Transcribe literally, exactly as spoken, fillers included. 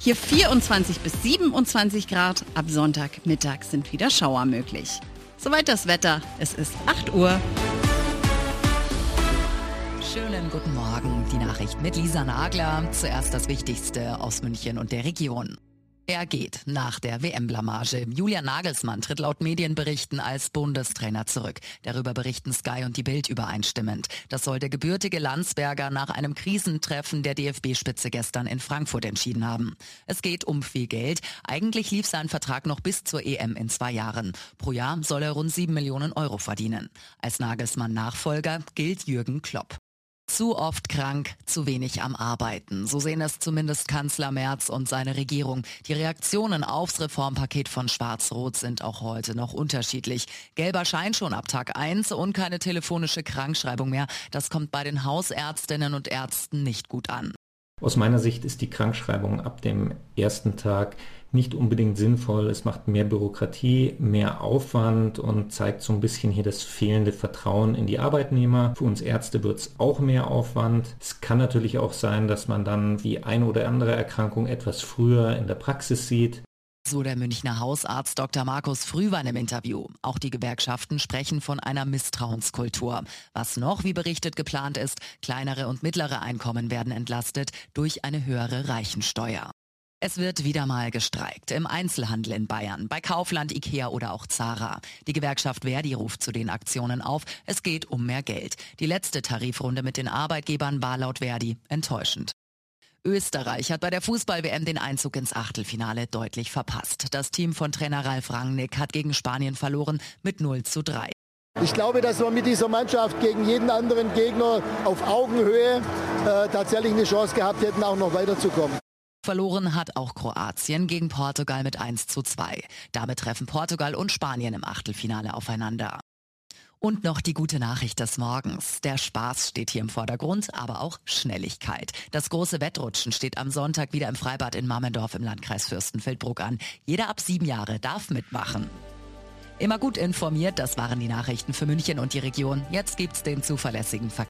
Hier vierundzwanzig bis siebenundzwanzig Grad. Ab Sonntagmittag sind wieder Schauer möglich. Soweit das Wetter. Es ist acht Uhr. Schönen guten Morgen. Die Nachricht mit Lisa Nagler. Zuerst das Wichtigste aus München und der Region. Er geht nach der W M-Blamage. Julian Nagelsmann tritt laut Medienberichten als Bundestrainer zurück. Darüber berichten Sky und die Bild übereinstimmend. Das soll der gebürtige Landsberger nach einem Krisentreffen der D F B-Spitze gestern in Frankfurt entschieden haben. Es geht um viel Geld. Eigentlich lief sein Vertrag noch bis zur E M in zwei Jahren. Pro Jahr soll er rund sieben Millionen Euro verdienen. Als Nagelsmann-Nachfolger gilt Jürgen Klopp. Zu oft krank, zu wenig am Arbeiten. So sehen es zumindest Kanzler Merz und seine Regierung. Die Reaktionen aufs Reformpaket von Schwarz-Rot sind auch heute noch unterschiedlich. Gelber Schein schon ab Tag eins und keine telefonische Krankschreibung mehr. Das kommt bei den Hausärztinnen und Ärzten nicht gut an. Aus meiner Sicht ist die Krankschreibung ab dem ersten Tag nicht unbedingt sinnvoll. Es macht mehr Bürokratie, mehr Aufwand und zeigt so ein bisschen hier das fehlende Vertrauen in die Arbeitnehmer. Für uns Ärzte wird es auch mehr Aufwand. Es kann natürlich auch sein, dass man dann die eine oder andere Erkrankung etwas früher in der Praxis sieht. So der Münchner Hausarzt Doktor Markus Frühwein im Interview. Auch die Gewerkschaften sprechen von einer Misstrauenskultur. Was noch, wie berichtet, geplant ist, kleinere und mittlere Einkommen werden entlastet durch eine höhere Reichensteuer. Es wird wieder mal gestreikt. Im Einzelhandel in Bayern, bei Kaufland, Ikea oder auch Zara. Die Gewerkschaft Verdi ruft zu den Aktionen auf. Es geht um mehr Geld. Die letzte Tarifrunde mit den Arbeitgebern war laut Verdi enttäuschend. Österreich hat bei der Fußball-W M den Einzug ins Achtelfinale deutlich verpasst. Das Team von Trainer Ralf Rangnick hat gegen Spanien verloren mit null zu drei. Ich glaube, dass wir mit dieser Mannschaft gegen jeden anderen Gegner auf Augenhöhe äh, tatsächlich eine Chance gehabt hätten, auch noch weiterzukommen. Verloren hat auch Kroatien gegen Portugal mit eins zu zwei. Damit treffen Portugal und Spanien im Achtelfinale aufeinander. Und noch die gute Nachricht des Morgens. Der Spaß steht hier im Vordergrund, aber auch Schnelligkeit. Das große Wettrutschen steht am Sonntag wieder im Freibad in Mammendorf im Landkreis Fürstenfeldbruck an. Jeder ab sieben Jahre darf mitmachen. Immer gut informiert, das waren die Nachrichten für München und die Region. Jetzt gibt's den zuverlässigen Verkehr.